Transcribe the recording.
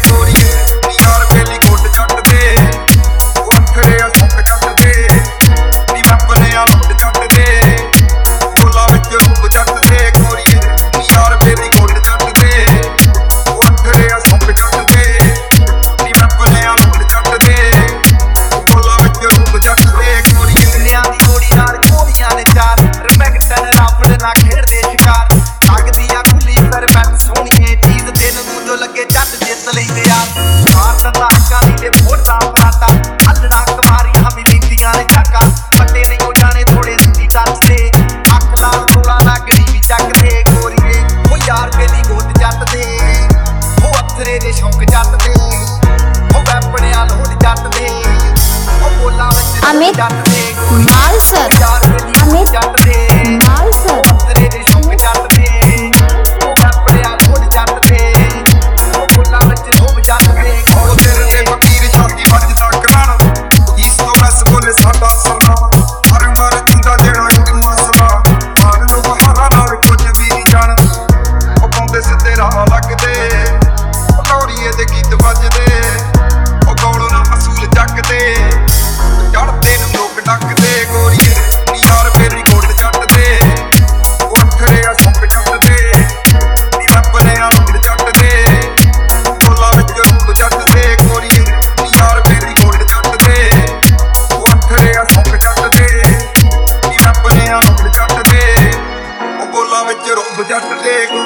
ਗੋਰੀਏ ਨੀ ਯਾਰ ਬੇਲੀ ਗੁੱਡ ਜੱਟ ਦੇ ਉਹ ਅੱਖਰੇ ਆ ਸੁੱਕ ਜੱਟ ਦੇ ਨੀ ਵੈਪਨੇ ਆ ਲੁੱਟ ਜੱਟ ਦੇ ਬੋਲਾਂ ਵਿੱਚ ਰੂਪ ਜੱਟ ਦੇ ਗੋਰੀਏ ਨੀ ਯਾਰ ਬੇਲੀ ਗੁੱਡ ਜੱਟ ਦੇ ਉਹ ਅੱਖਰੇ ਆ ਸੁੱਕ ਜੱਟ ਦੇ ਨੀ ਵੈਪਨੇ ਆ ਲੁੱਟ ਜੱਟ ਦੇ ਬੋਲਾਂ ਵਿੱਚ ਰੂਪ ਜੱਟ ਦੇ ਗੋਰੀਏ ਦੁਨੀਆਂ ਦੀ ਗੋੜੀ ਨਾਲ ਘੋੜੀਆਂ ਨੇ ਚਾਰ ਰਮੈਕਟਨ ਰਾਫਲ ਨਾਲ ਖੇਡਦੇ ਸ਼ਿਕਾਰ ਲੱਗਦੀ ਆ ਖੁੱਲੀ ਪਰ ਬੈਠ ਸੋਹਣੀਏ ਚੀਜ਼ ਤੈਨੂੰ ਦੂਜੋ ਲੱਗੇ ਜੱਟ ਜਿੱਤ ਲੈਂਦੇ ਯਾਰ ਮਾਰਦਾ ਤਾਂ ਅੱਖਾਂ ਦੀ ਤੇ ਫੋਟਾ ਬਣਾਤਾ ਹੱਲਣਾ ਕੁਮਾਰੀਆਂ ਵੀ ਲੈਂਦੀਆਂ ਨੇ ਝਾਕਾ ਵੱਡੇ ਨਹੀਂ ਹੋ ਜਾਣੇ ਥੋੜੇ ਸੁੱਤੀ ਟੱਚ ਦੇ ਅੱਖ ਨਾਲ ਥੋੜਾ ਲੱਗੜੀ ਵੀ ਚੱਕਦੇ ਗੋਰੀਏ ਉਹ ਯਾਰ ਬੇਲੀ ਗੋਡ ਜੱਟ ਦੇ ਉਹ ਅਥਰੇ ਦੇ ਸ਼ੌਂਕ ਜੱਟ ਦੇ ਉਹ ਵੈਪਣਿਆਂ ਲੋੜ ਜੱਟ ਦੇ ਉਹ ਬੋਲਾਂ ਵਿੱਚ ਅਮਿਤ ਜੱਟ ਦੇ ਮਾਲਸਰ ਯਾਰ ਬੇਲੀ ਅਮਿਤ ਜੱਟ ਦੇ ਮਾਲਸਰ ਤੇਰੇ ਦੇ ਸ਼ੌਂਕ ਜੱਟ ਦੇ ਉਹ ਆਪਣੇ ਆ ਲੋੜ ਜੱਟ ਦੇ ਉਹ ਬੋਲਾਂ ਵਿੱਚ ਲੋਭ ਜੱਟ ਦੇ ਉਹ ਤੇਰੇ ਤੇ ਫਕੀਰ ਛਾਤੀ ਵੱਜਦਾ ਕਰਾਣਾ ਇਸ ਤੋਂ ਬਸ ਬੋਲੇ ਸਾਡਾ ਸਰਨਾਮਾ ਹਰ ਮਰ ਜਿੰਦਾ ਜਿਹੜਾ ਇੱਕ ਮਸਲਾ ਮਾਰ ਲੋ ਬਹਾਰਾ ਨਾਲ ਕੁਝ ਵੀ ਨਹੀਂ ਜਾਣ ਉਹ ਪਾਉਂਦੇ ਸਿੱਧੇ ਰਾਹ ਲੱਗਦੇ ਉਹ ਲੋਰੀਏ ਦੇ ਗੀਤ ਵੱਜਦੇ ਉਹ ਗੋਲੋਂ ਨਾ ਅਸੂਲ ਚੱਕਦੇ ਚੜ੍ਹਦੇ ਨੂੰ ਲੋਕ ਡੱਕਦੇ ਗੋਰੀਏ ਨੀ ਯਾਰ ਬੇਲੀ ਗੁੱਡ ਜੱਟ ਦੇ ਉਹ ਅੱਖਰੇ ਆ ਸੁੱਕ ਜੱਟ ਦੇ ਨੀ ਵੈਪਨੇ ਆ ਲੁੱਟ ਜੱਟ ਦੇ ਬੋਲਾਂ ਵਿੱਚ ਰੂਪ ਜੱਟ ਦੇ ਗੋਰੀਏ ਨੀ ਯਾਰ ਬੇਲੀ ਗੁੱਡ ਜੱਟ ਦੇ ਉਹ ਅੱਖਰੇ ਆ ਸੁੱਕ ਜੱਟ ਦੇ ਨੀ ਵੈਪਨੇ ਆ ਲੁੱਟ ਜੱਟ ਦੇ ਉਹ ਬੋਲਾਂ ਵਿੱਚ ਰੂਪ ਜੱਟ ਦੇ